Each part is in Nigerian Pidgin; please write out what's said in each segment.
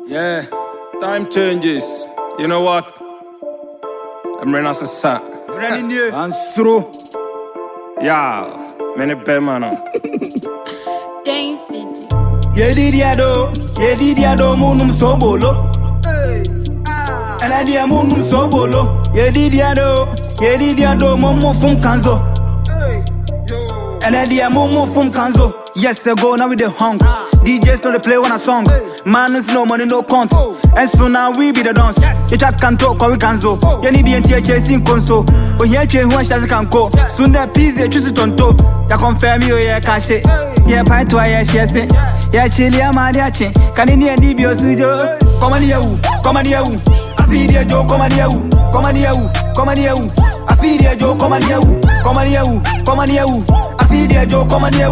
Yeah, time changes. You know what? I'm running as a sat. Running here and through. Yeah, many bear man. Gain City. Yedidiado, munum sobolo. Eladia munum sobolo. Yedidiado, momo fum kanzo. Eladia momo fum kanzo. Yes, I go now with the hung. DJs know they play one a song. Man is no money, no count. And so now we be the dance. You chat can talk or we can zo. You need the NTA chasing console. But here train one shall can go. Soon that peace they choose it on top. Ya confirm you, yeah, cash it. Yeah, pint to yeah, she say. Yeah, chili, I'm a diache. Can you need the studio? Come on, you. I feed you, Joe, come on, you. I feed you, Joe, come on, you. I feed you, Joe, come on, you.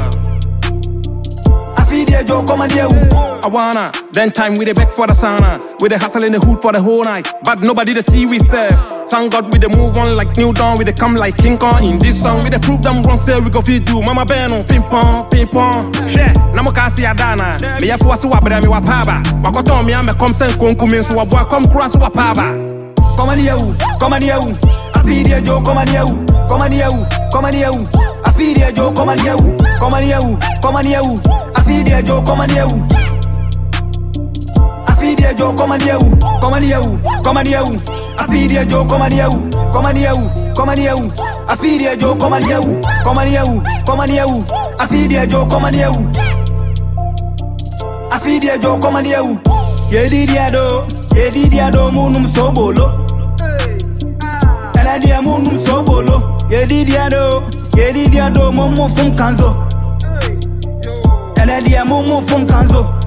I wanna, then time we the back for the sauna. We the hustle in the hood for the whole night. But nobody to see we serve. Thank God we the move on like New Dawn. We the come like King Kong in this song. We the prove them wrong, say we go feed do. Mama Beno, ping pong. Yeah, Namokasi Adana. Me ya fuwa suwa bada mi wapaba. Wakoto mi ame kom sen konku minsu wabwa kom kurasu wapaba. Come on, you. I feed you, Joe, come on, you. I feed you, Joe, come on, you. I feed you, Joe, come on, you. I feed you, Joe, come on, you. I feed you, Joe, come on, you. I feed you, Joe, come on, you. I feed you, Joe, come on, you. I feed you, Joe, come on, you. Yedidiado, munum sobolo. Eladia munum sobolo. Yedidiado, momo fum kanzo. Eladia momo fum kanzo.